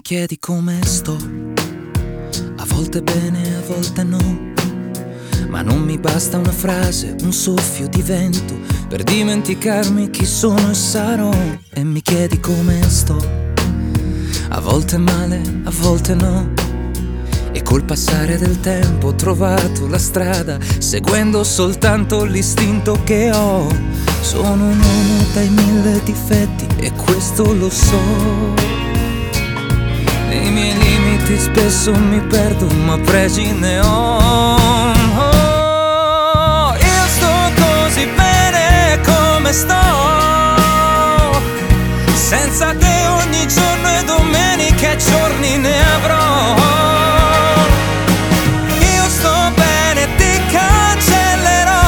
chiedi come sto, a volte bene, a volte no, ma non mi basta una frase, un soffio di vento per dimenticarmi chi sono e sarò. E mi chiedi come sto, a volte male, a volte no, e col passare del tempo ho trovato la strada, seguendo soltanto l'istinto che ho. Sono un uomo dai 1000 difetti e questo lo so. Nei miei limiti spesso mi perdo, ma pregi ne ho. Io sto così bene come sto, senza te ogni giorno è domenica e giorni ne avrò. Io sto bene, ti cancellerò,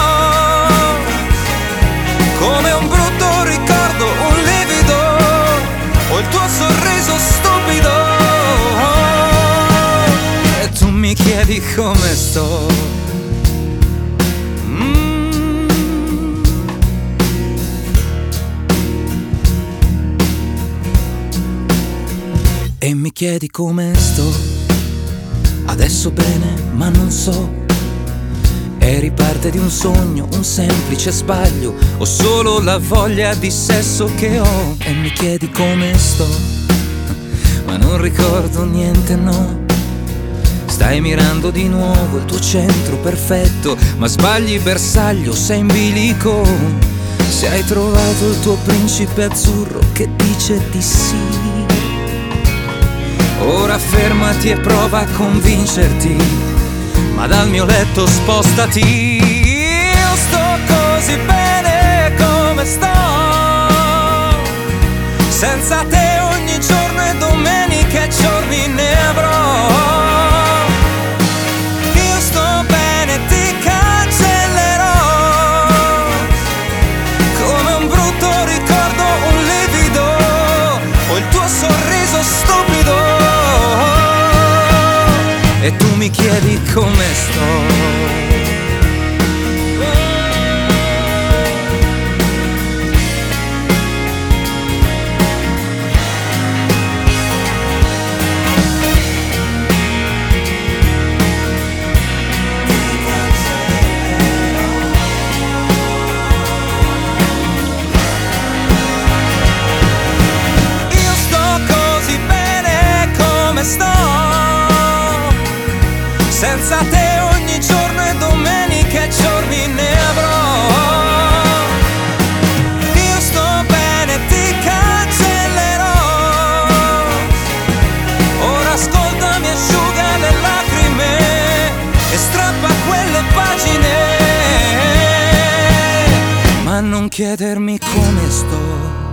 come un brutto ricordo, un livido, o il tuo sorriso stupido. Mi chiedi come sto. E mi chiedi come sto. Adesso bene, ma non so. Eri parte di un sogno, un semplice sbaglio, o solo la voglia di sesso che ho. E mi chiedi come sto, ma non ricordo niente, no. Stai mirando di nuovo il tuo centro perfetto, ma sbagli bersaglio, sei in bilico. Se hai trovato il tuo principe azzurro che dice di sì, ora fermati e prova a convincerti, ma dal mio letto spostati. Io sto così bene come sto, senza te ogni giorno è domenica e giorni ne avrò. Stupido, e tu mi chiedi come sto. Senza te ogni giorno è domenica e giorni ne avrò. Io sto bene, ti cancellerò, ora ascoltami, asciuga le lacrime e strappa quelle pagine, ma non chiedermi come sto.